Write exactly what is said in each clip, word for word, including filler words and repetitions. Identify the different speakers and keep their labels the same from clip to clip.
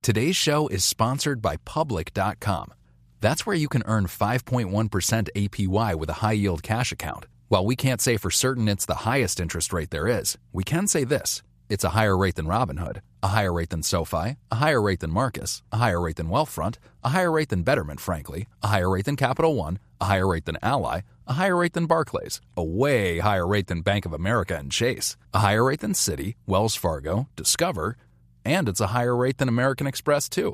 Speaker 1: Today's show is sponsored by Public dot com. That's where you can earn five point one percent A P Y with a high-yield cash account. While we can't say for certain it's the highest interest rate there is, we can say this. It's a higher rate than Robinhood, a higher rate than SoFi, a higher rate than Marcus, a higher rate than Wealthfront, a higher rate than Betterment, frankly, a higher rate than Capital One, a higher rate than Ally, a higher rate than Barclays, a way higher rate than Bank of America and Chase, a higher rate than Citi, Wells Fargo, Discover, and it's a higher rate than American Express, too.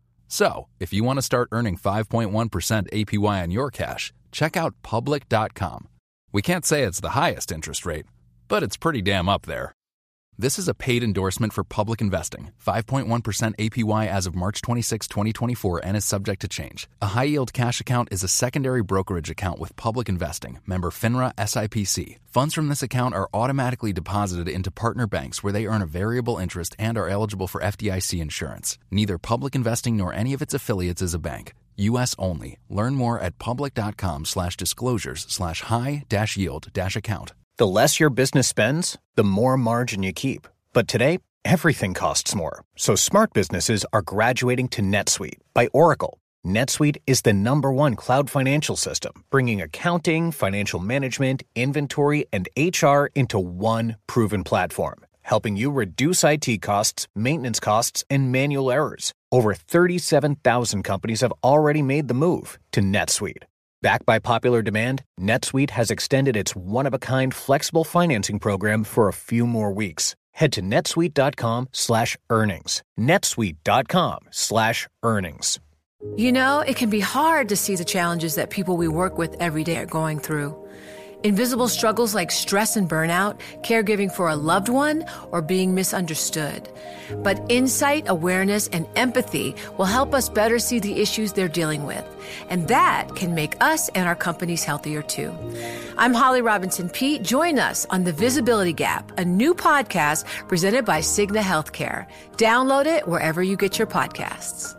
Speaker 1: So, if you want to start earning five point one percent A P Y on your cash, check out Public dot com. We can't say it's the highest interest rate, but it's pretty damn up there. This is a paid endorsement for Public Investing. five point one percent A P Y as of March twenty-sixth, twenty twenty-four and is subject to change. A high-yield cash account is a secondary brokerage account with Public Investing. Member FINRA S I P C. Funds from this account are automatically deposited into partner banks where they earn a variable interest and are eligible for F D I C insurance. Neither Public Investing nor any of its affiliates is a bank. U S only. Learn more at public.com slash disclosures slash high dash yield dash account.
Speaker 2: The less your business spends, the more margin you keep. But today, everything costs more. So smart businesses are graduating to NetSuite by Oracle. NetSuite is the number one cloud financial system, bringing accounting, financial management, inventory, and H R into one proven platform, helping you reduce I T costs, maintenance costs, and manual errors. Over thirty-seven thousand companies have already made the move to NetSuite. Backed by popular demand, NetSuite has extended its one-of-a-kind flexible financing program for a few more weeks. Head to netsuite.com slash earnings. netsuite.com slash earnings.
Speaker 3: You know, it can be hard to see the challenges that people we work with every day are going through. Invisible struggles like stress and burnout, caregiving for a loved one, or being misunderstood. But insight, awareness, and empathy will help us better see the issues they're dealing with. And that can make us and our companies healthier too. I'm Holly Robinson Peete. Join us on The Visibility Gap, a new podcast presented by Cigna Healthcare. Download it wherever you get your podcasts.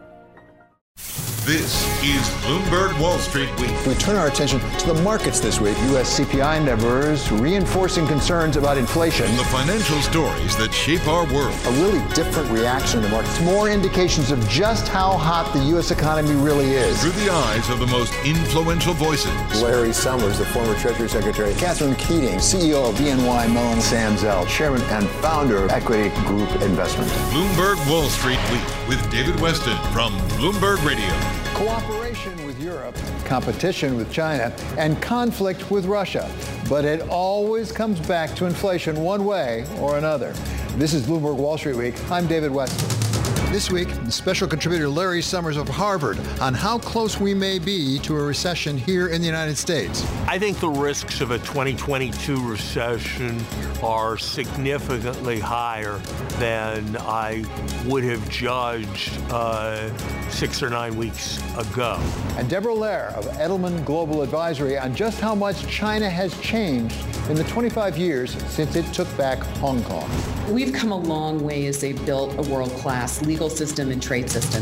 Speaker 4: This is Bloomberg Wall Street Week.
Speaker 5: We turn our attention to the markets this week. U S C P I numbers reinforcing concerns about inflation.
Speaker 4: And the financial stories that shape our world.
Speaker 5: A really different reaction in the markets. More indications of just how hot the U S economy really is.
Speaker 4: Through the eyes of the most influential voices.
Speaker 5: Larry Summers, the former Treasury Secretary. Catherine Keating, C E O of B N Y Mellon. Sam Zell, Chairman and Founder of Equity Group Investment.
Speaker 4: Bloomberg Wall Street Week with David Weston from Bloomberg Radio.
Speaker 5: Cooperation with Europe, competition with China, and conflict with Russia. But it always comes back to inflation one way or another. This is Bloomberg Wall Street Week. I'm David Weston. This week, special contributor Larry Summers of Harvard on how close we may be to a recession here in the United States.
Speaker 6: I think the risks of a twenty twenty-two recession are significantly higher than I would have judged uh, six or nine weeks ago.
Speaker 5: And Deborah Lair of Edelman Global Advisory on just how much China has changed in the twenty-five years since it took back Hong Kong.
Speaker 7: We've come a long way as they've built a world-class legal system and trade system.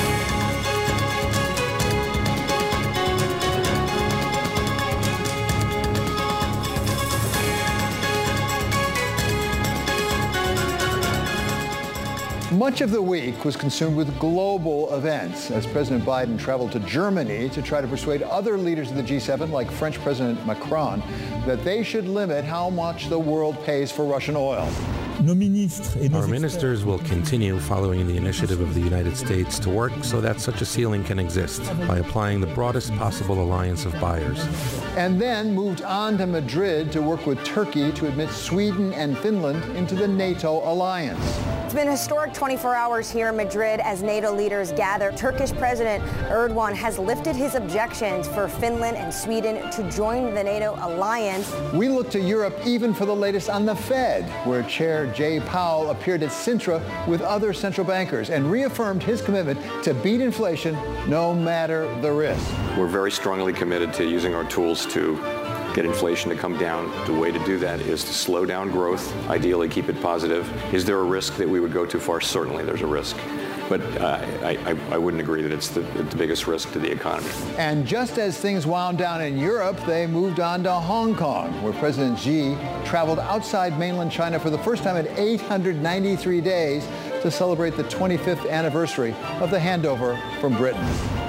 Speaker 5: Much of the week was consumed with global events as President Biden traveled to Germany to try to persuade other leaders of the G seven, like French President Macron, that they should limit how much the world pays for Russian oil.
Speaker 8: Our ministers will continue following the initiative of the United States to work so that such a ceiling can exist by applying the broadest possible alliance of buyers.
Speaker 5: And then moved on to Madrid to work with Turkey to admit Sweden and Finland into the NATO alliance.
Speaker 9: It's been a historic twenty-four hours here in Madrid as NATO leaders gather. Turkish President Erdogan has lifted his objections for Finland and Sweden to join the NATO alliance.
Speaker 5: We look to Europe even for the latest on the Fed, where Chair Jay Powell appeared at Sintra with other central bankers and reaffirmed his commitment to beat inflation no matter the risk.
Speaker 10: We're very strongly committed to using our tools to get inflation to come down. The way to do that is to slow down growth, ideally keep it positive. Is there a risk that we would go too far? Certainly there's a risk. But uh, I, I, I wouldn't agree that it's the, the biggest risk to the economy.
Speaker 5: And just as things wound down in Europe, they moved on to Hong Kong, where President Xi traveled outside mainland China for the first time in eight hundred ninety-three days to celebrate the twenty-fifth anniversary of the handover from Britain.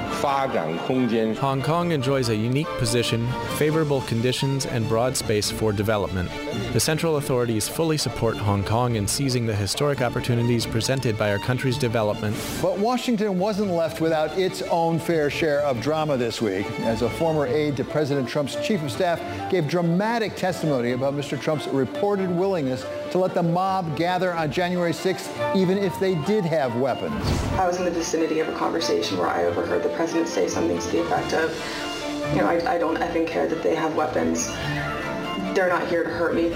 Speaker 11: Hong Kong enjoys a unique position, favorable conditions, and broad space for development. The central authorities fully support Hong Kong in seizing the historic opportunities presented by our country's development.
Speaker 5: But Washington wasn't left without its own fair share of drama this week, as a former aide to President Trump's chief of staff gave dramatic testimony about Mister Trump's reported willingness to let the mob gather on January sixth, even if they did have weapons.
Speaker 12: I was in the vicinity of a conversation where I overheard the president say something to the effect of, you know, I, I don't effing care that they have weapons. They're not here to hurt me.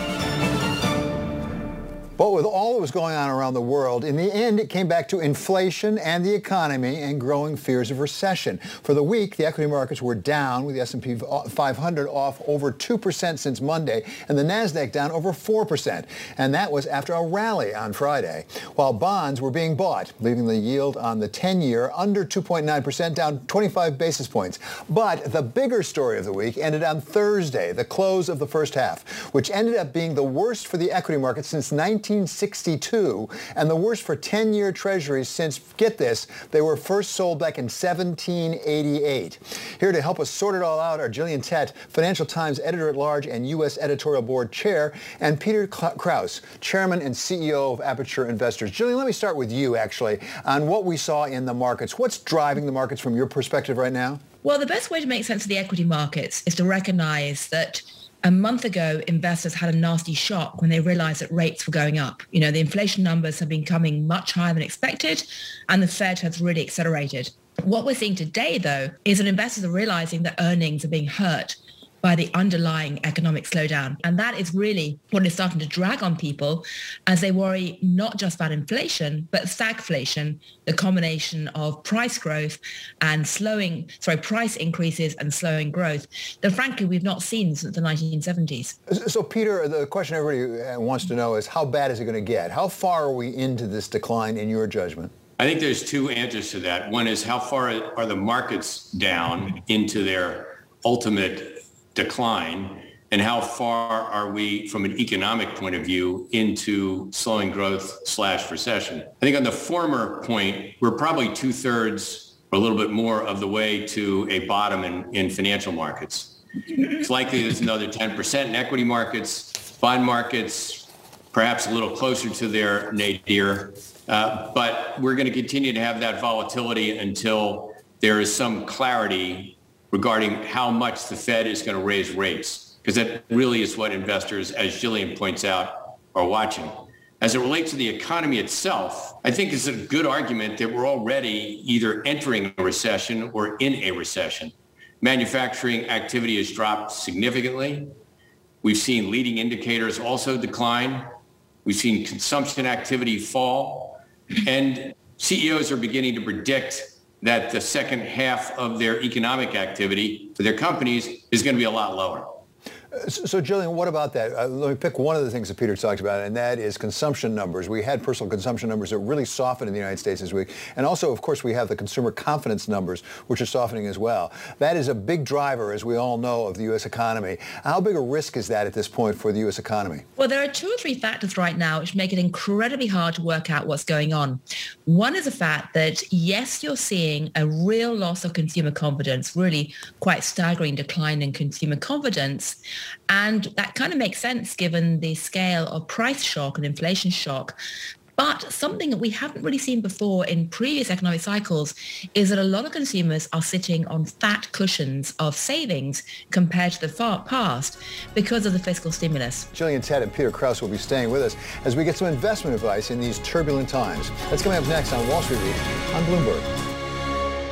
Speaker 5: But with all that was going on around the world, in the end, it came back to inflation and the economy and growing fears of recession. For the week, the equity markets were down, with the S and P five hundred off over two percent since Monday, and the NASDAQ down over four percent. And that was after a rally on Friday, while bonds were being bought, leaving the yield on the ten-year under two point nine percent, down twenty-five basis points. But the bigger story of the week ended on Thursday, the close of the first half, which ended up being the worst for the equity market since nineteen sixty-two, and the worst for ten-year treasuries since, get this, they were first sold back in seventeen eighty-eight. Here to help us sort it all out are Gillian Tett, Financial Times editor-at-large and U S editorial board chair, and Peter Krause, chairman and C E O of Aperture Investors. Gillian, let me start with you, actually, on what we saw in the markets. What's driving the markets from your perspective right now?
Speaker 13: Well, the best way to make sense of the equity markets is to recognize that a month ago, investors had a nasty shock when they realized that rates were going up. You know, the inflation numbers have been coming much higher than expected, and the Fed has really accelerated. What we're seeing today, though, is that investors are realizing that earnings are being hurt by the underlying economic slowdown. And that is really what is starting to drag on people as they worry not just about inflation, but stagflation, the combination of price growth and slowing, sorry, price increases and slowing growth that frankly we've not seen since the nineteen seventies.
Speaker 5: So Peter, the question everybody wants to know is how bad is it going to get? How far are we into this decline in your judgment?
Speaker 14: I think there's two answers to that. One is how far are the markets down into their ultimate decline, and how far are we from an economic point of view into slowing growth slash recession? I think on the former point, we're probably two thirds or a little bit more of the way to a bottom in, in financial markets. It's likely there's another ten percent in equity markets, bond markets, perhaps a little closer to their nadir. Uh, but we're going to continue to have that volatility until there is some clarity regarding how much the Fed is going to raise rates, because that really is what investors, as Gillian points out, are watching. As it relates to the economy itself, I think it's a good argument that we're already either entering a recession or in a recession. Manufacturing activity has dropped significantly. We've seen leading indicators also decline. We've seen consumption activity fall. And C E Os are beginning to predict that the second half of their economic activity for their companies is going to be a lot lower.
Speaker 5: So, Gillian, what about that? Uh, let me pick one of the things that Peter talked about, and that is consumption numbers. We had personal consumption numbers that really softened in the United States this week. And also, of course, we have the consumer confidence numbers, which are softening as well. That is a big driver, as we all know, of the U S economy. How big a risk is that at this point for the U S economy?
Speaker 13: Well, there are two or three factors right now which make it incredibly hard to work out what's going on. One is the fact that, yes, you're seeing a real loss of consumer confidence, really quite staggering decline in consumer confidence. And that kind of makes sense given the scale of price shock and inflation shock. But something that we haven't really seen before in previous economic cycles is that a lot of consumers are sitting on fat cushions of savings compared to the far past because of the fiscal stimulus.
Speaker 5: Gillian Tett and Peter Krause will be staying with us as we get some investment advice in these turbulent times. That's coming up next on Wall Street Week on Bloomberg.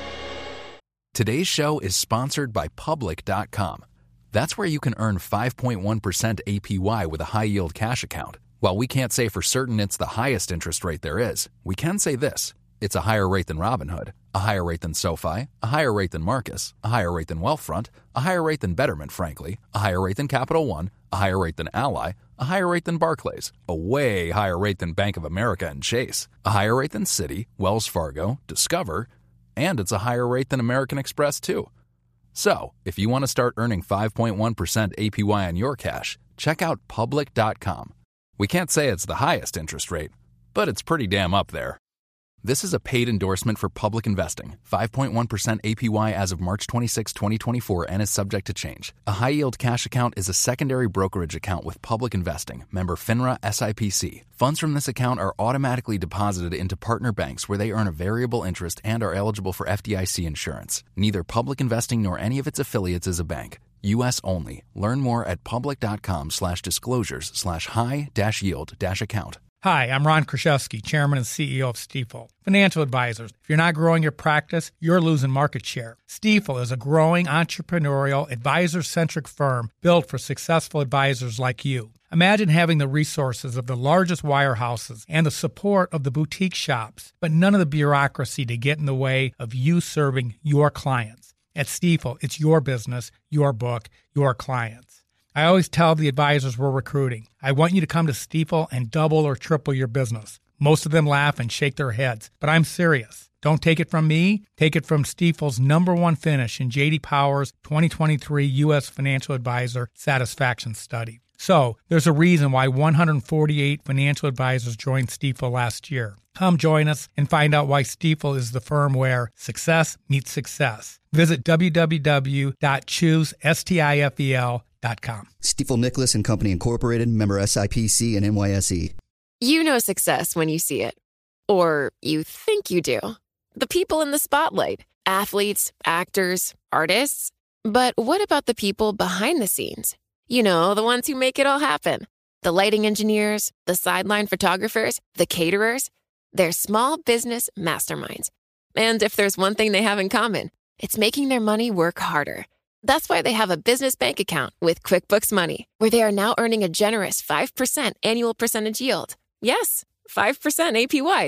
Speaker 1: Today's show is sponsored by Public dot com. That's where you can earn five point one percent A P Y with a high-yield cash account. While we can't say for certain it's the highest interest rate there is, we can say this. It's a higher rate than Robinhood, a higher rate than SoFi, a higher rate than Marcus, a higher rate than Wealthfront, a higher rate than Betterment, frankly, a higher rate than Capital One, a higher rate than Ally, a higher rate than Barclays, a way higher rate than Bank of America and Chase, a higher rate than Citi, Wells Fargo, Discover, and it's a higher rate than American Express, too. So, if you want to start earning five point one percent A P Y on your cash, check out Public dot com. We can't say it's the highest interest rate, but it's pretty damn up there. This is a paid endorsement for Public Investing. five point one percent A P Y as of March twenty-sixth, twenty twenty-four and is subject to change. A high-yield cash account is a secondary brokerage account with Public Investing, member FINRA S I P C. Funds from this account are automatically deposited into partner banks where they earn a variable interest and are eligible for F D I C insurance. Neither Public Investing nor any of its affiliates is a bank. U S only. Learn more at public.com slash disclosures slash high dash yield dash account.
Speaker 15: Hi, I'm Ron Kraszewski, Chairman and C E O of Stifel. Financial advisors, if you're not growing your practice, you're losing market share. Stifel is a growing, entrepreneurial, advisor-centric firm built for successful advisors like you. Imagine having the resources of the largest wirehouses and the support of the boutique shops, but none of the bureaucracy to get in the way of you serving your clients. At Stifel, it's your business, your book, your clients. I always tell the advisors we're recruiting, I want you to come to Stifel and double or triple your business. Most of them laugh and shake their heads, but I'm serious. Don't take it from me. Take it from Stifel's number one finish in J D Power's twenty twenty-three U S Financial Advisor Satisfaction Study. So, there's a reason why one hundred forty-eight financial advisors joined Stifel last year. Come join us and find out why Stifel is the firm where success meets success. Visit w w w dot choose stifel dot com.
Speaker 16: Stifel Nicholas and Company Incorporated, member S I P C and N Y S E.
Speaker 17: You know success when you see it. Or you think you do. The people in the spotlight. Athletes, actors, artists. But what about the people behind the scenes? You know, the ones who make it all happen. The lighting engineers, the sideline photographers, the caterers. They're small business masterminds. And if there's one thing they have in common, it's making their money work harder. That's why they have a business bank account with QuickBooks Money, where they are now earning a generous five percent annual percentage yield. Yes, five percent A P Y.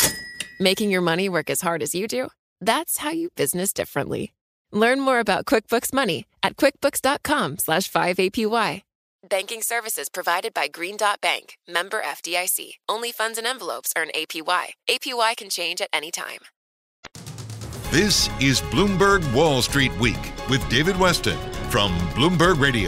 Speaker 17: Making your money work as hard as you do? That's how you business differently. Learn more about QuickBooks Money at quickbooks.com slash 5APY. Banking services provided by Green Dot Bank, member F D I C. Only funds and envelopes earn A P Y. A P Y can change at any time.
Speaker 4: This is Bloomberg Wall Street Week with David Weston from Bloomberg Radio.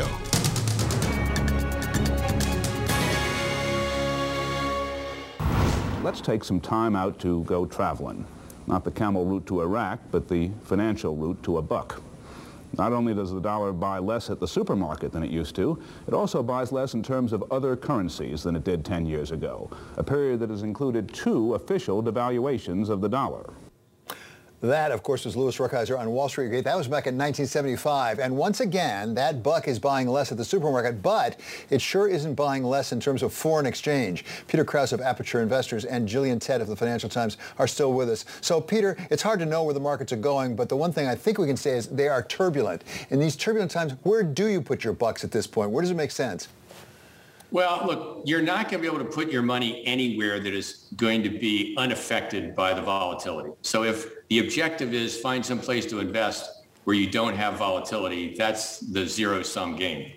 Speaker 18: Let's take some time out to go traveling. Not the camel route to Iraq, but the financial route to a buck. Not only does the dollar buy less at the supermarket than it used to, it also buys less in terms of other currencies than it did ten years ago, a period that has included two official devaluations of the dollar.
Speaker 5: That, of course, was Louis Rukeyser on Wall Street. That was back in nineteen seventy-five. And once again, that buck is buying less at the supermarket, but it sure isn't buying less in terms of foreign exchange. Peter Krause of Aperture Investors and Gillian Tett of the Financial Times are still with us. So, Peter, it's hard to know where the markets are going, but the one thing I think we can say is they are turbulent. In these turbulent times, where do you put your bucks at this point? Where does it make sense?
Speaker 14: Well, look, you're not going to be able to put your money anywhere that is going to be unaffected by the volatility. So if the objective is find some place to invest where you don't have volatility, that's the zero-sum game.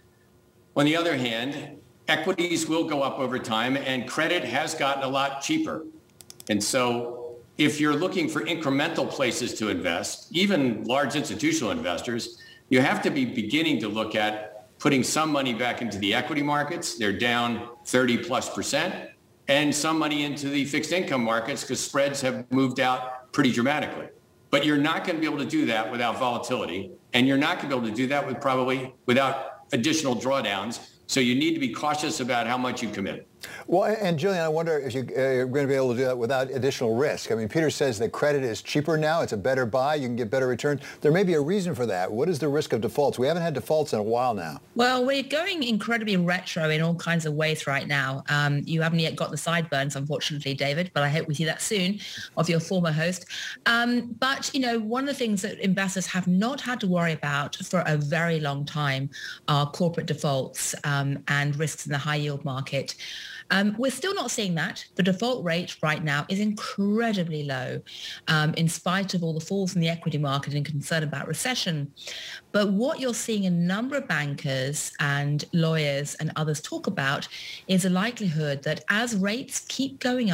Speaker 14: On the other hand, equities will go up over time and credit has gotten a lot cheaper. And so if you're looking for incremental places to invest, even large institutional investors, you have to be beginning to look at putting some money back into the equity markets. They're down thirty plus percent, and some money into the fixed income markets because spreads have moved out pretty dramatically. But you're not going to be able to do that without volatility, and you're not going to be able to do that with probably without additional drawdowns. So you need to be cautious about how much you commit.
Speaker 5: Well, and Gillian, I wonder if you, uh, you're going to be able to do that without additional risk. I mean, Peter says that credit is cheaper now. It's a better buy. You can get better returns. There may be a reason for that. What is the risk of defaults? We haven't had defaults in a while now.
Speaker 13: Well, we're going incredibly retro in all kinds of ways right now. Um, you haven't yet got the sideburns, unfortunately, David, but I hope we see that soon of your former host. Um, but, you know, one of the things that investors have not had to worry about for a very long time are corporate defaults um, and risks in the high yield market. Um, we're still not seeing that. The default rate right now is incredibly low, um, in spite of all the falls in the equity market and concern about recession. But what you're seeing a number of bankers and lawyers and others talk about is a likelihood that as rates keep going up,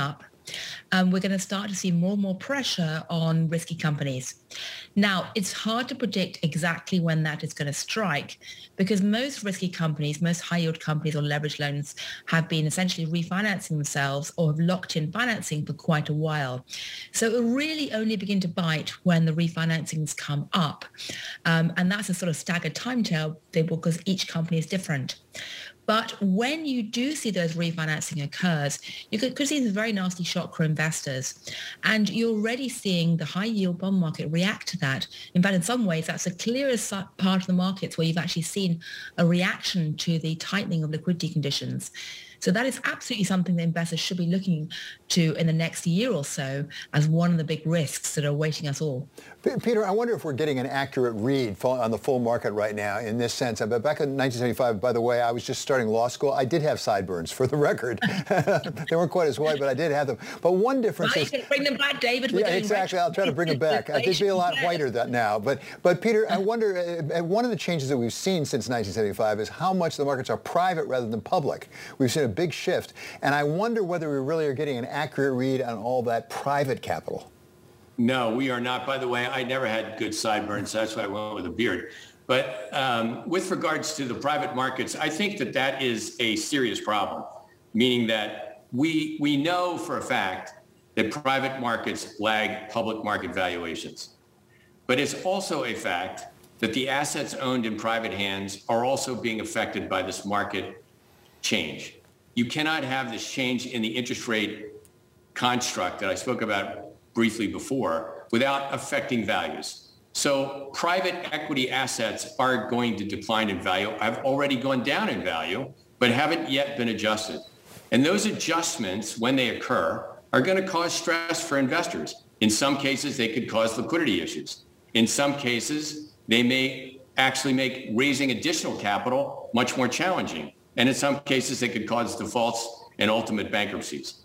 Speaker 13: um, we're going to start to see more and more pressure on risky companies. Now, it's hard to predict exactly when that is going to strike because most risky companies, most high-yield companies or leverage loans have been essentially refinancing themselves or have locked in financing for quite a while. So it will really only begin to bite when the refinancings come up. Um, and that's a sort of staggered timetable because each company is different. But when you do see those refinancing occurs, you could, could see this very nasty shock for investors. And you're already seeing the high yield bond market react to that. In fact, in some ways, that's the clearest part of the markets where you've actually seen a reaction to the tightening of liquidity conditions. So that is absolutely something that investors should be looking to in the next year or so as one of the big risks that are awaiting us all.
Speaker 5: Peter, I wonder if we're getting an accurate read on the full market right now in this sense. But back in nineteen seventy-five, by the way, I was just starting law school. I did have sideburns, for the record. They weren't quite as white, but I did have them. But one difference
Speaker 13: well,
Speaker 5: is...
Speaker 13: you can bring them back, David. We're
Speaker 5: yeah, exactly. I'll try to bring them back. I did be a lot whiter that now. But, but Peter, I wonder, uh, one of the changes that we've seen since nineteen seventy-five is how much the markets are private rather than public. We've seen a big shift. And I wonder whether we really are getting an accurate read on all that private capital.
Speaker 14: No, we are not. By the way, I never had good sideburns. So that's why I went with a beard. But um, with regards to the private markets, I think that that is a serious problem, meaning that we we know for a fact that private markets lag public market valuations. But it's also a fact that the assets owned in private hands are also being affected by this market change. You cannot have this change in the interest rate construct that I spoke about briefly before without affecting values. So private equity assets are going to decline in value. I've already gone down in value, but haven't yet been adjusted. And those adjustments, when they occur, are going to cause stress for investors. In some cases, they could cause liquidity issues. In some cases, they may actually make raising additional capital much more challenging. And in some cases, they could cause defaults and ultimate bankruptcies.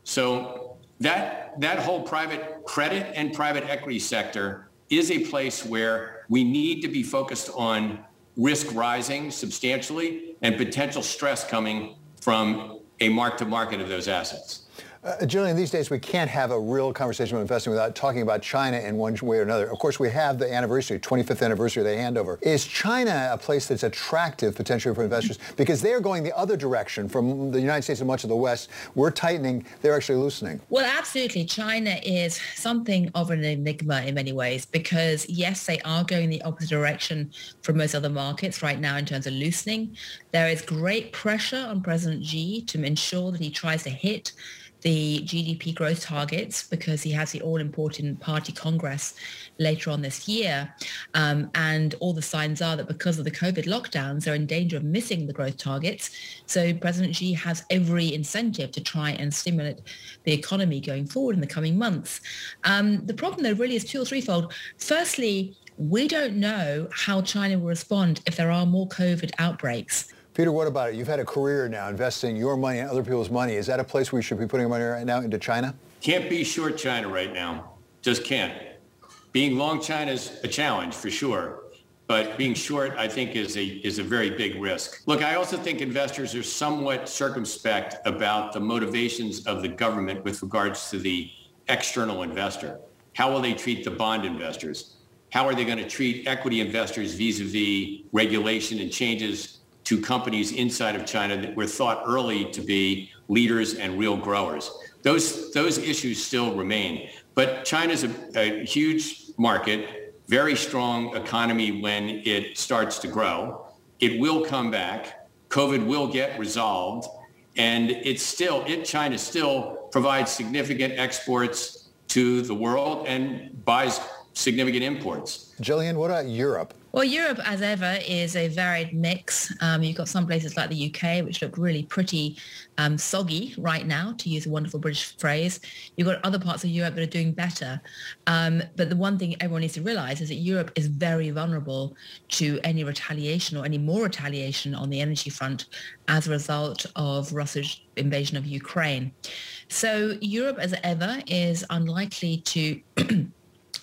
Speaker 14: So that that whole private credit and private equity sector is a place where we need to be focused on risk rising substantially and potential stress coming from a mark-to-market of those assets.
Speaker 5: Uh, Gillian, these days we can't have a real conversation about investing without talking about China in one way or another. Of course, we have the anniversary, twenty-fifth anniversary of the handover. Is China a place that's attractive potentially for investors? Because they're going the other direction from the United States and much of the West. We're tightening, they're actually loosening.
Speaker 13: Well, absolutely. China is something of an enigma in many ways because, yes, they are going the opposite direction from most other markets right now in terms of loosening. There is great pressure on President Xi to ensure that he tries to hit the G D P growth targets because he has the all-important party congress later on this year. Um, and all the signs are that because of the COVID lockdowns, they're in danger of missing the growth targets. So President Xi has every incentive to try and stimulate the economy going forward in the coming months. Um, the problem, though, really is two or threefold. Firstly, we don't know how China will respond if there are more COVID outbreaks.
Speaker 5: Peter, what about it? You've had a career now investing your money and other people's money. Is that a place where you should be putting money right now into China?
Speaker 14: Can't be short China right now. Just can't. Being long China is a challenge for sure, but being short, I think, is a is a very big risk. Look, I also think investors are somewhat circumspect about the motivations of the government with regards to the external investor. How will they treat the bond investors? How are they going to treat equity investors vis-a-vis regulation and changes to companies inside of China that were thought early to be leaders and real growers? Those those issues still remain. But China's a, a huge market, very strong economy when it starts to grow. It will come back. COVID will get resolved. And it's still, it China still provides significant exports to the world and buys significant imports.
Speaker 5: Gillian, what about Europe?
Speaker 13: Well, Europe, as ever, is a varied mix. Um, you've got some places like the U K, which look really pretty um, soggy right now, to use a wonderful British phrase. You've got other parts of Europe that are doing better. Um, but the one thing everyone needs to realize is that Europe is very vulnerable to any retaliation or any more retaliation on the energy front as a result of Russia's invasion of Ukraine. So Europe, as ever, is unlikely to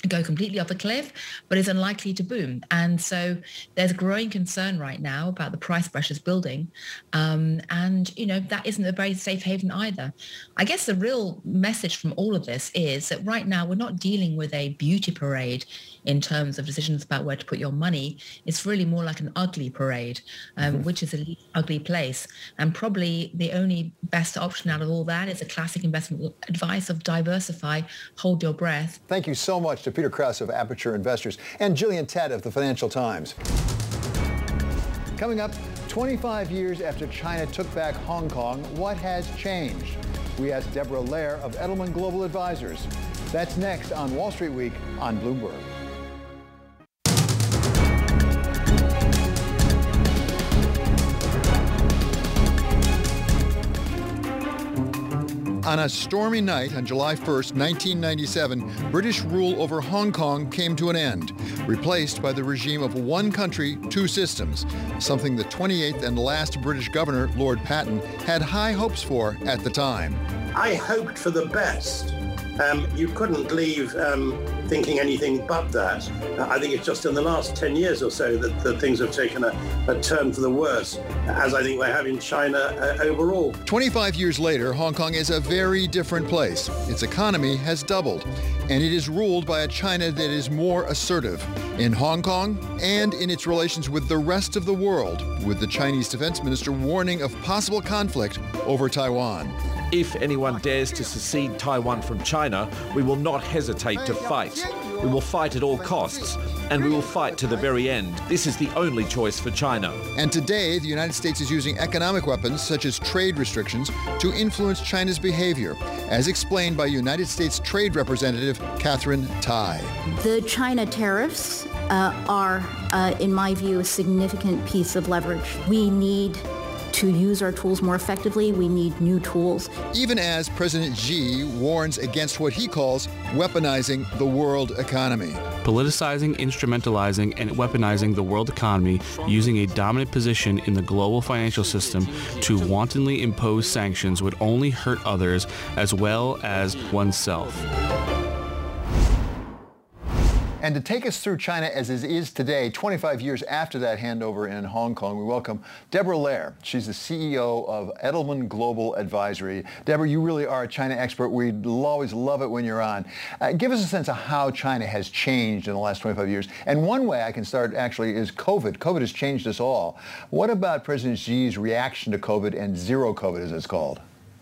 Speaker 13: go completely off a cliff, but is unlikely to boom. And so there's a growing concern right now about the price pressures building. Um, and, you know, that isn't a very safe haven either. I guess the real message from all of this is that right now we're not dealing with a beauty parade in terms of decisions about where to put your money. It's really more like an ugly parade, um, mm-hmm. which is an ugly place. And probably the only best option out of all that is a classic investment advice of diversify, hold your breath.
Speaker 5: Thank you so much to Peter Krause of Aperture Investors and Gillian Tett of the Financial Times. Coming up, twenty-five years after China took back Hong Kong, what has changed? We asked Deborah Lehr of Edelman Global Advisors. That's next on Wall Street Week on Bloomberg. On a stormy night on July first, nineteen ninety-seven, British rule over Hong Kong came to an end, replaced by the regime of one country, two systems, something the twenty-eighth and last British governor, Lord Patten, had high hopes for at the time.
Speaker 19: I hoped for the best. Um, you couldn't leave um, thinking anything but that. Uh, I think it's just in the last ten years or so that, that things have taken a, a turn for the worse, as I think they have in China uh, overall.
Speaker 5: twenty-five years later, Hong Kong is a very different place. Its economy has doubled, and it is ruled by a China that is more assertive in Hong Kong and in its relations with the rest of the world, with the Chinese defense minister warning of possible conflict over Taiwan.
Speaker 20: If anyone dares to secede Taiwan from China, we will not hesitate to fight. We will fight at all costs, and we will fight to the very end. This is the only choice for China.
Speaker 5: And today, the United States is using economic weapons, such as trade restrictions, to influence China's behavior, as explained by United States Trade Representative Katherine Tai.
Speaker 21: The China tariffs uh, are, uh, in my view, a significant piece of leverage. We need to use our tools more effectively. We need new tools.
Speaker 5: Even as President Xi warns against what he calls weaponizing the world economy.
Speaker 22: Politicizing, instrumentalizing, and weaponizing the world economy using a dominant position in the global financial system to wantonly impose sanctions would only hurt others as well as oneself.
Speaker 5: And to take us through China as it is today, twenty-five years after that handover in Hong Kong, we welcome Deborah Lehr. She's the C E O of Edelman Global Advisory. Deborah, you really are a China expert. We'd always love it when you're on. Uh, give us a sense of how China has changed in the last twenty-five years. And one way I can start actually is COVID. COVID has changed us all. What about President Xi's reaction to COVID and zero COVID, as it's called?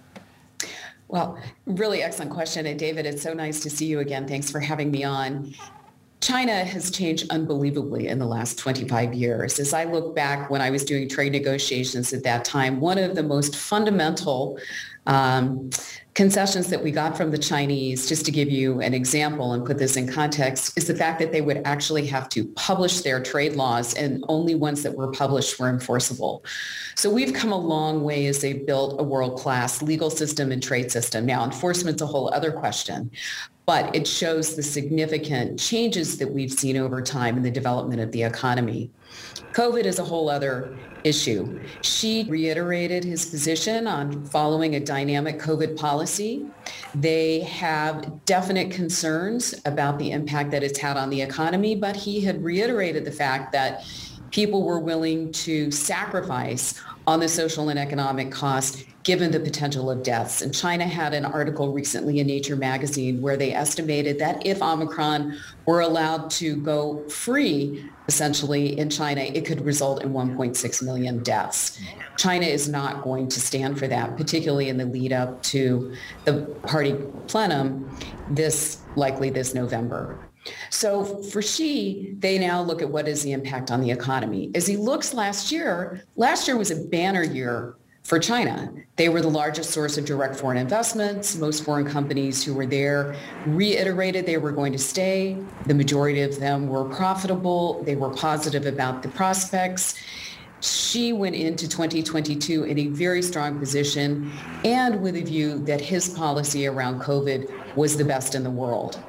Speaker 7: Well, really excellent question. And David, it's so nice to see you again. Thanks for having me on. China has changed unbelievably in the last twenty-five years. As I look back when I was doing trade negotiations at that time, one of the most fundamental um, concessions that we got from the Chinese, just to give you an example and put this in context, is the fact that they would actually have to publish their trade laws, and only ones that were published were enforceable. So we've come a long way as they've built a world-class legal system and trade system. Now, enforcement's a whole other question, but it shows the significant changes that we've seen over time in the development of the economy. COVID is a whole other issue. Xi reiterated his position on following a dynamic COVID policy. They have definite concerns about the impact that it's had on the economy, but he had reiterated the fact that people were willing to sacrifice on the social and economic cost given the potential of deaths. And China had an article recently in Nature magazine where they estimated that if Omicron were allowed to go free, essentially in China, it could result in one point six million deaths. China is not going to stand for that, particularly in the lead up to the party plenum this likely this November. So for Xi, they now look at what is the impact on the economy. As he looks last year, last year was a banner year for China. They were the largest source of direct foreign investments. Most foreign companies who were there reiterated they were going to stay. The majority of them were profitable. They were positive about the prospects. Xi went into twenty twenty-two in a very strong position and with a view that his policy around COVID was the best in the world.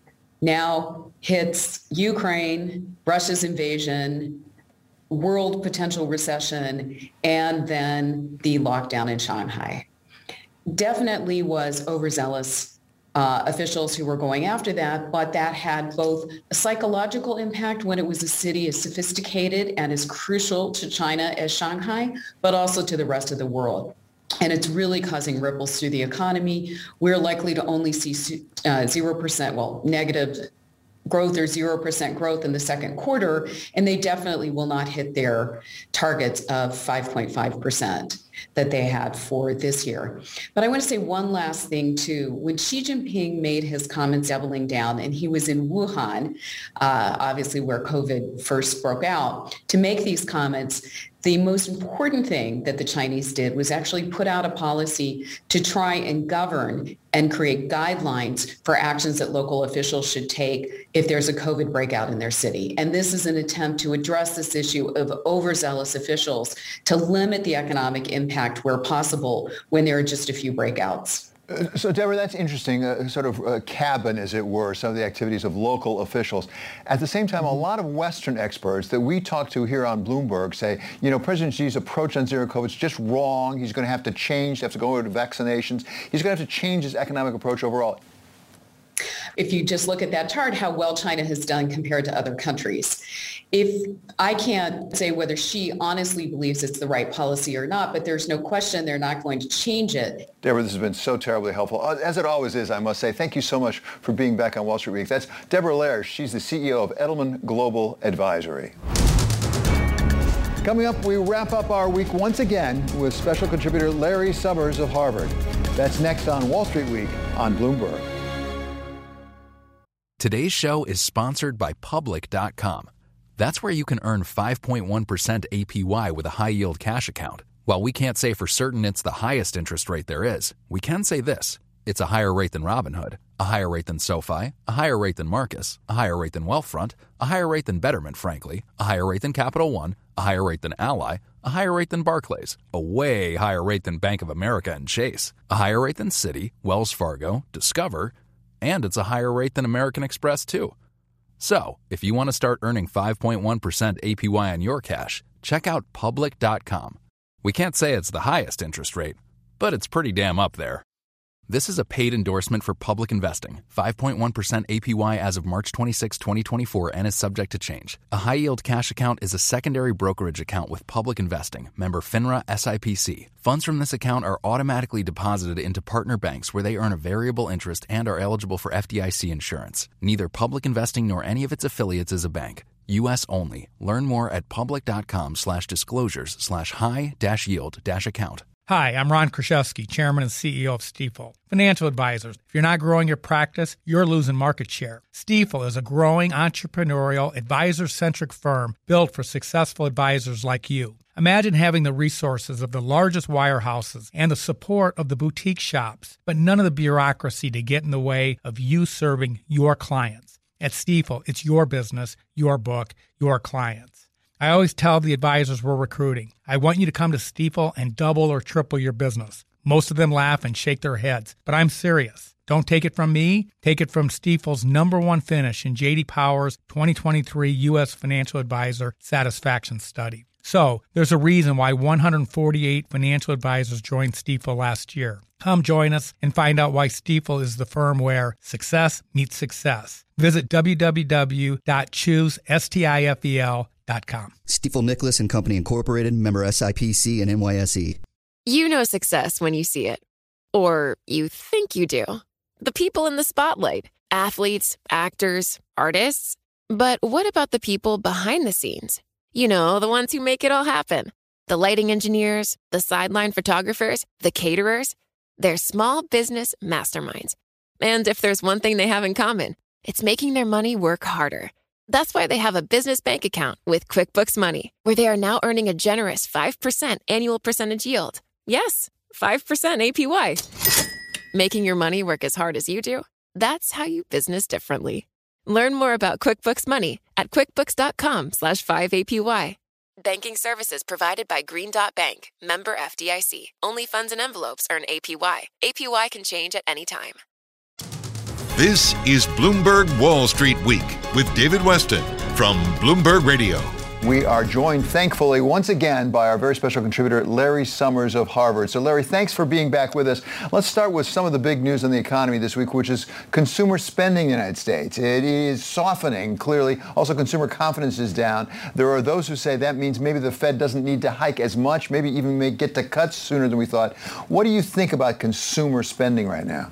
Speaker 7: Now hits Ukraine, Russia's invasion, world potential recession, and then the lockdown in Shanghai. Definitely was overzealous uh, officials who were going after that, but that had both a psychological impact when it was a city as sophisticated and as crucial to China as Shanghai, but also to the rest of the world. And it's really causing ripples through the economy. We're likely to only see uh, zero percent, well, negative growth or zero percent growth in the second quarter, and they definitely will not hit their targets of five point five percent that they had for this year. But I want to say one last thing too. When Xi Jinping made his comments doubling down, and he was in Wuhan, uh, obviously where COVID first broke out, to make these comments, the most important thing that the Chinese did was actually put out a policy to try and govern and create guidelines for actions that local officials should take if there's a COVID breakout in their city. And this is an attempt to address this issue of overzealous officials to limit the economic impact where possible when there are just a few breakouts.
Speaker 5: Uh, so, Deborah, that's interesting, uh, sort of uh, cabin, as it were, some of the activities of local officials. At the same time, a lot of Western experts that we talk to here on Bloomberg say, you know, President Xi's approach on zero COVID is just wrong. He's going to have to change, have to go over to vaccinations. He's going to have to change his economic approach overall.
Speaker 7: If you just look at that chart, how well China has done compared to other countries. If I can't say whether Xi honestly believes it's the right policy or not, but there's no question they're not going to change it.
Speaker 5: Deborah, this has been so terribly helpful. As it always is, I must say. Thank you so much for being back on Wall Street Week. That's Deborah Lehr. She's the C E O of Edelman Global Advisory. Coming up, we wrap up our week once again with special contributor Larry Summers of Harvard. That's next on Wall Street Week on Bloomberg.
Speaker 1: Today's show is sponsored by Public dot com. That's where you can earn five point one percent A P Y with a high-yield cash account. While we can't say for certain it's the highest interest rate there is, we can say this. It's a higher rate than Robinhood, a higher rate than SoFi, a higher rate than Marcus, a higher rate than Wealthfront, a higher rate than Betterment, frankly, a higher rate than Capital One, a higher rate than Ally, a higher rate than Barclays, a way higher rate than Bank of America and Chase, a higher rate than Citi, Wells Fargo, Discover, and it's a higher rate than American Express, too. So, if you want to start earning five point one percent A P Y on your cash, check out Public dot com. We can't say it's the highest interest rate, but it's pretty damn up there. This is a paid endorsement for Public Investing. five point one percent A P Y as of March twenty-sixth, twenty twenty-four and is subject to change. A high-yield cash account is a secondary brokerage account with Public Investing, member FINRA S I P C. Funds from this account are automatically deposited into partner banks where they earn a variable interest and are eligible for F D I C insurance. Neither Public Investing nor any of its affiliates is a bank. U S only. Learn more at public.com slash disclosures slash high dash yield dash account.
Speaker 15: Hi, I'm Ron Kraszewski, Chairman and C E O of Stifel. Financial advisors, if you're not growing your practice, you're losing market share. Stifel is a growing entrepreneurial, advisor-centric firm built for successful advisors like you. Imagine having the resources of the largest wirehouses and the support of the boutique shops, but none of the bureaucracy to get in the way of you serving your clients. At Stifel, it's your business, your book, your clients. I always tell the advisors we're recruiting, I want you to come to Stifel and double or triple your business. Most of them laugh and shake their heads, but I'm serious. Don't take it from me. Take it from Stifel's number one finish in J D Power's twenty twenty-three U S Financial Advisor Satisfaction Study. So, there's a reason why one hundred forty-eight financial advisors joined Stifel last year. Come join us and find out why Stifel is the firm where success meets success. Visit w w w dot choose stifel dot com.
Speaker 16: Stifel Nicholas and Company Incorporated, member S I P C and N Y S E.
Speaker 17: You know success when you see it. Or you think you do. The people in the spotlight. Athletes, actors, artists. But what about the people behind the scenes? You know, the ones who make it all happen. The lighting engineers, the sideline photographers, the caterers. They're small business masterminds. And if there's one thing they have in common, it's making their money work harder. That's why they have a business bank account with QuickBooks Money, where they are now earning a generous five percent annual percentage yield. Yes, five percent A P Y. Making your money work as hard as you do? That's how you business differently. Learn more about QuickBooks Money at quickbooks.com slash 5APY. Banking services provided by Green Dot Bank, member F D I C. Only funds and envelopes earn A P Y. A P Y can change at any time.
Speaker 4: This is Bloomberg Wall Street Week with David Weston from Bloomberg Radio.
Speaker 5: We are joined, thankfully, once again by our very special contributor, Larry Summers of Harvard. So, Larry, thanks for being back with us. Let's start with some of the big news in the economy this week, which is consumer spending in the United States. It is softening, clearly. Also, consumer confidence is down. There are those who say that means maybe the Fed doesn't need to hike as much, maybe even may get to cuts sooner than we thought. What do you think about consumer spending right now?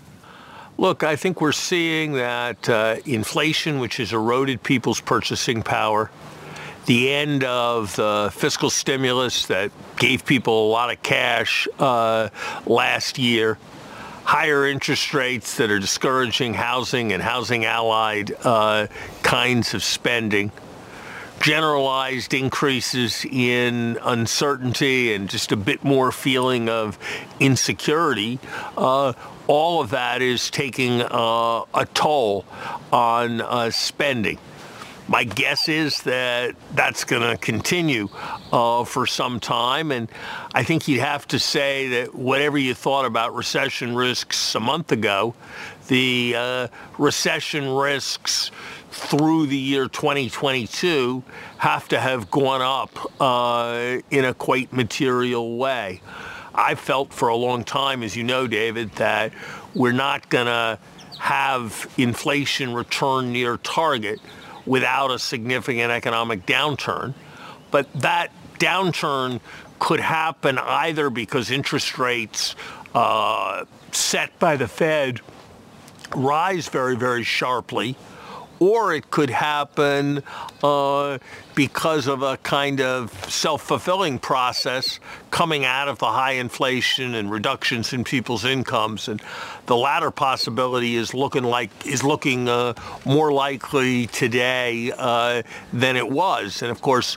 Speaker 6: Look, I think we're seeing that uh, inflation, which has eroded people's purchasing power, the end of the fiscal stimulus that gave people a lot of cash uh, last year, higher interest rates that are discouraging housing and housing-allied uh, kinds of spending, generalized increases in uncertainty and just a bit more feeling of insecurity. Uh, all of that is taking uh, a toll on uh, spending. My guess is that that's going to continue uh, for some time. And I think you'd have to say that whatever you thought about recession risks a month ago, the uh, recession risks through the year twenty twenty-two have to have gone up uh, in a quite material way. I've felt for a long time, as you know, David, that we're not going to have inflation return near target without a significant economic downturn. But that downturn could happen either because interest rates uh, set by the Fed rise very, very sharply, or it could happen uh, because of a kind of self-fulfilling process coming out of the high inflation and reductions in people's incomes. And the latter possibility is looking like is looking uh, more likely today uh, than it was. And of course,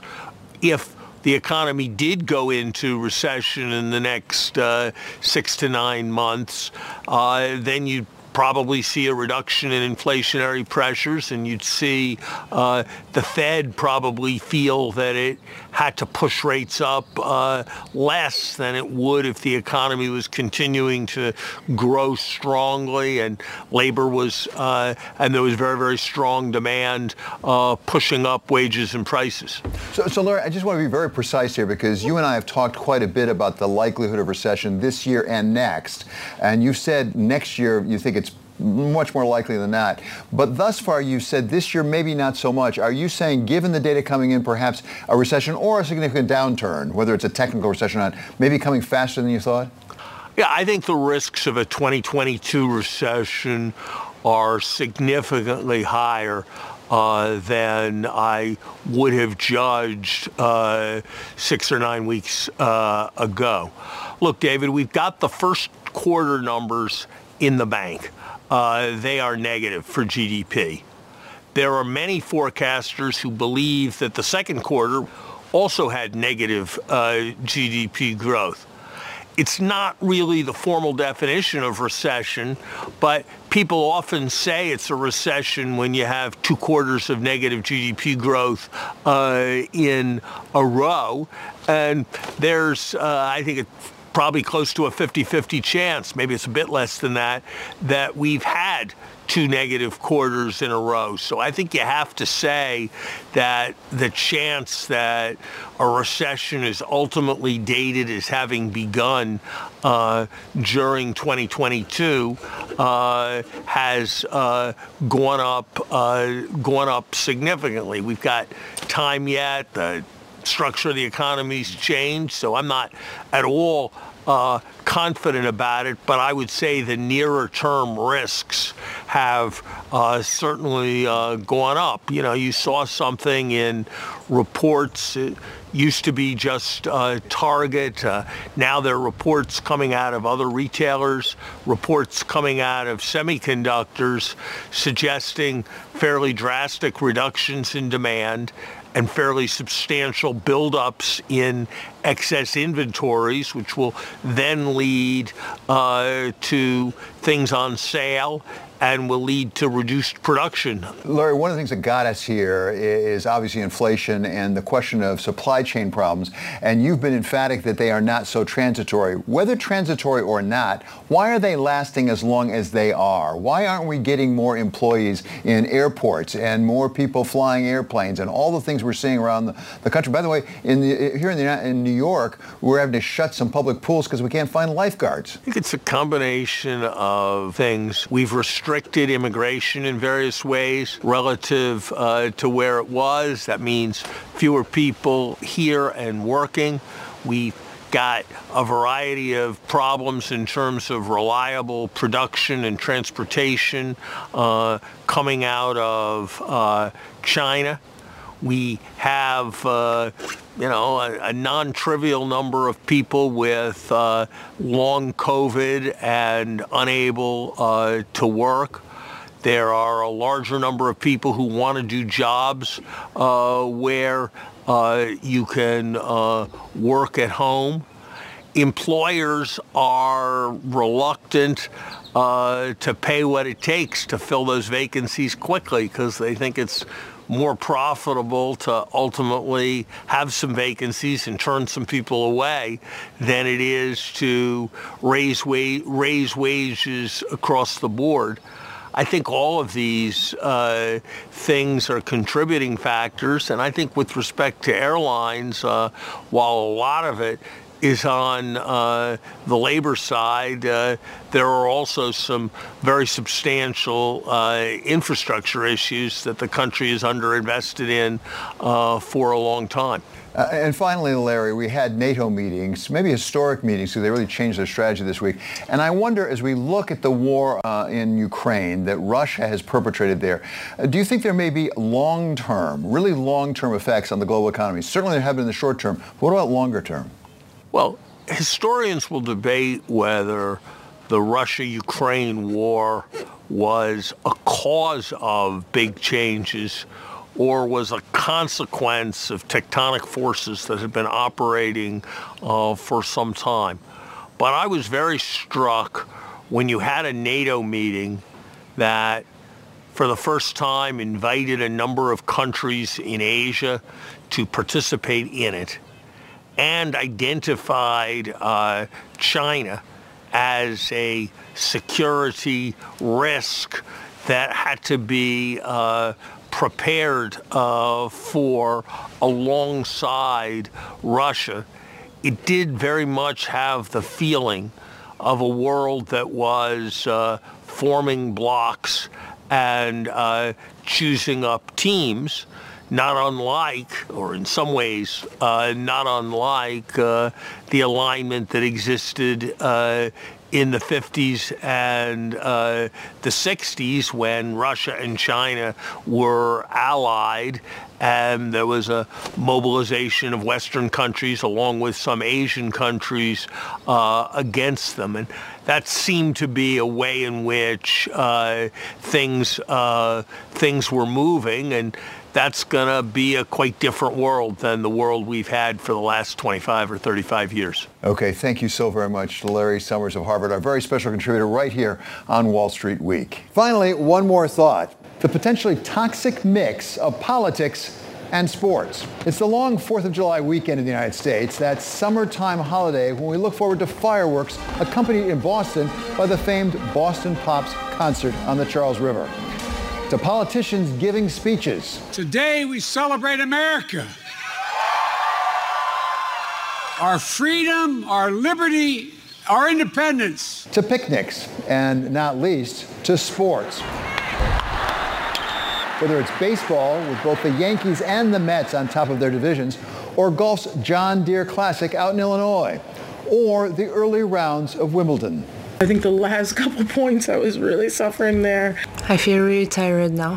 Speaker 6: if the economy did go into recession in the next uh, six to nine months, uh, then you probably see a reduction in inflationary pressures, and you'd see uh, the Fed probably feel that it had to push rates up uh, less than it would if the economy was continuing to grow strongly and labor was, uh, and there was very, very strong demand uh, pushing up wages and prices.
Speaker 5: So, so, Larry, I just want to be very precise here because you and I have talked quite a bit about the likelihood of recession this year and next, and you said next year you think it's much more likely than that. But thus far, you said this year maybe not so much. Are you saying, given the data coming in, perhaps a recession or a significant downturn, whether it's a technical recession or not, maybe coming faster than you thought?
Speaker 6: Yeah, I think the risks of a twenty twenty-two recession are significantly higher Uh, than I would have judged uh, six or nine weeks uh, ago. Look, David, we've got the first quarter numbers in the bank. Uh, they are negative for G D P. There are many forecasters who believe that the second quarter also had negative uh, G D P growth. It's not really the formal definition of recession, but people often say it's a recession when you have two quarters of negative G D P growth uh, in a row. And there's, uh, I think it's probably close to a fifty-fifty chance, maybe it's a bit less than that, that we've had two negative quarters in a row. So I think you have to say that the chance that a recession is ultimately dated as having begun uh, during twenty twenty-two uh, has uh, gone up, uh, gone up significantly. We've got time yet. The structure of the economy's changed, so I'm not at all uh, confident about it, but I would say the nearer term risks have uh, certainly uh, gone up. You know, you saw something in reports. It used to be just uh, Target. Uh, now there are reports coming out of other retailers, reports coming out of semiconductors suggesting fairly drastic reductions in demand and fairly substantial buildups in excess inventories, which will then lead uh, to things on sale and will lead to reduced production.
Speaker 5: Larry, one of the things that got us here is obviously inflation and the question of supply chain problems. And you've been emphatic that they are not so transitory. Whether transitory or not, why are they lasting as long as they are? Why aren't we getting more employees in airports and more people flying airplanes and all the things we're seeing around the, the country? By the way, in the, here in, the, in New York, we're having to shut some public pools because we can't find lifeguards.
Speaker 6: I think it's a combination of things. We've restricted immigration in various ways relative uh, to where it was. That means fewer people here and working. We've got a variety of problems in terms of reliable production and transportation uh, coming out of uh, China. We have, uh, you know, a, a non-trivial number of people with uh, long COVID and unable uh, to work. There are a larger number of people who want to do jobs uh, where uh, you can uh, work at home. Employers are reluctant uh, to pay what it takes to fill those vacancies quickly because they think it's more profitable to ultimately have some vacancies and turn some people away than it is to raise wa- raise wages across the board. I think all of these uh, things are contributing factors, and I think with respect to airlines, uh, while a lot of it is on uh, the labor side, uh, there are also some very substantial uh, infrastructure issues that the country is underinvested in uh, for a long time.
Speaker 5: Uh, and finally, Larry, we had NATO meetings, maybe historic meetings, because they really changed their strategy this week. And I wonder, as we look at the war uh, in Ukraine that Russia has perpetrated there, uh, do you think there may be long-term, really long-term effects on the global economy? Certainly there have been in the short term. But what about longer term?
Speaker 6: Well, historians will debate whether the Russia-Ukraine war was a cause of big changes or was a consequence of tectonic forces that had been operating uh, for some time. But I was very struck when you had a NATO meeting that for the first time invited a number of countries in Asia to participate in it and identified uh, China as a security risk that had to be uh, prepared uh, for alongside Russia. It did very much have the feeling of a world that was uh, forming blocks and uh, choosing up teams, not unlike, or in some ways, uh, not unlike uh, the alignment that existed uh, in the fifties and uh, the sixties when Russia and China were allied, and there was a mobilization of Western countries along with some Asian countries uh, against them. And that seemed to be a way in which uh, things uh, things were moving, and that's going to be a quite different world than the world we've had for the last twenty-five or thirty-five years.
Speaker 5: Okay, thank you so very much to Larry Summers of Harvard, our very special contributor right here on Wall Street Week. Finally, one more thought. The potentially toxic mix of politics and sports. It's the long fourth of July weekend in the United States, that summertime holiday when we look forward to fireworks accompanied in Boston by the famed Boston Pops concert on the Charles River. To politicians giving speeches.
Speaker 2: Today we celebrate America. Our freedom, our liberty, our independence.
Speaker 5: To picnics, and not least, to sports. Whether it's baseball with both the Yankees and the Mets on top of their divisions, or golf's John Deere Classic out in Illinois, or the early rounds of Wimbledon.
Speaker 3: I think the last couple points I was really suffering there. I feel really tired now.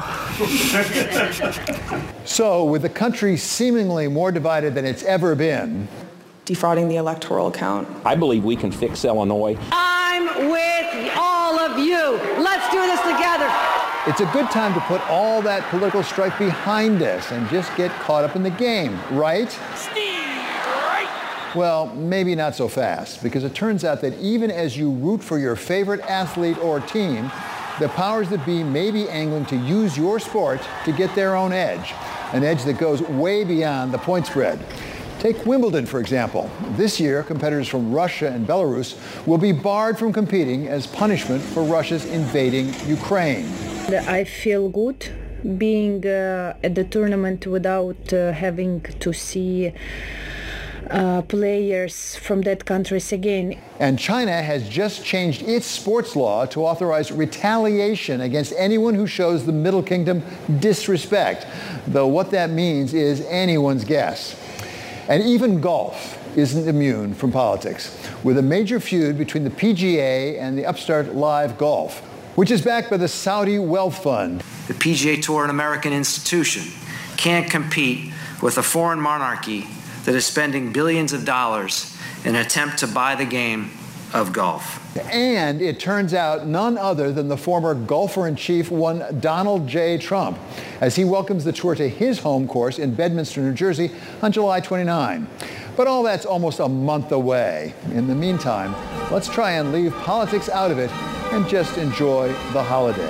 Speaker 5: So, with the country seemingly more divided than it's ever been,
Speaker 12: defrauding the electoral count.
Speaker 23: I believe we can fix Illinois.
Speaker 24: I'm with all of you. Let's do this together.
Speaker 5: It's a good time to put all that political strife behind us and just get caught up in the game, right?
Speaker 24: Steve, right?
Speaker 5: Well, maybe not so fast, because it turns out that even as you root for your favorite athlete or team, the powers that be may be angling to use your sport to get their own edge, an edge that goes way beyond the point spread. Take Wimbledon, for example. This year, competitors from Russia and Belarus will be barred from competing as punishment for Russia's invading Ukraine.
Speaker 3: I feel good being uh, at the tournament without uh, having to see uh, players from that countries again.
Speaker 5: And China has just changed its sports law to authorize retaliation against anyone who shows the Middle Kingdom disrespect, though what that means is anyone's guess. And even golf isn't immune from politics, with a major feud between the P G A and the upstart Live Golf, which is backed by the Saudi Wealth Fund.
Speaker 8: The P G A Tour, an American institution, can't compete with a foreign monarchy that is spending billions of dollars in an attempt to buy the game of golf.
Speaker 5: And it turns out none other than the former golfer-in-chief, one Donald J. Trump, as he welcomes the tour to his home course in Bedminster, New Jersey on July twenty-ninth. But all that's almost a month away. In the meantime, let's try and leave politics out of it and just enjoy the holiday.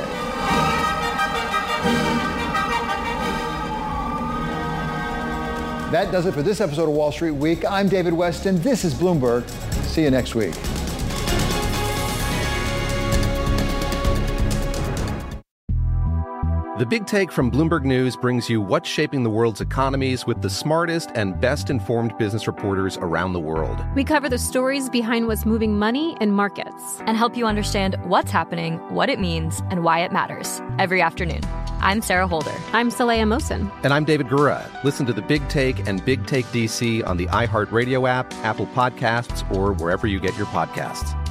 Speaker 5: That does it for this episode of Wall Street Week. I'm David Westin. This is Bloomberg. See you next week.
Speaker 9: The Big Take from Bloomberg News brings you what's shaping the world's economies with the smartest and best-informed business reporters around the world.
Speaker 10: We cover the stories behind what's moving money in markets and help you understand what's happening, what it means, and why it matters every afternoon. I'm Sarah Holder.
Speaker 11: I'm Saleha Mohsin.
Speaker 9: And I'm David Gura. Listen to The Big Take and Big Take D C on the iHeartRadio app, Apple Podcasts, or wherever you get your podcasts.